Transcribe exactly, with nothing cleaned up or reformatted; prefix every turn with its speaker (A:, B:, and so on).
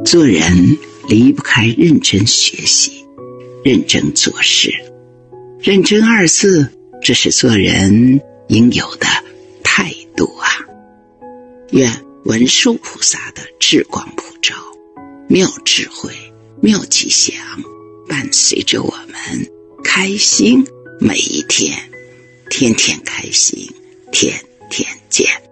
A: 做人离不开认真学习，认真做事。认真二字，这是做人应有的态度啊！愿文殊菩萨的智光普照，妙智慧、妙吉祥，伴随着我们开心每一天，天天开心，天天见。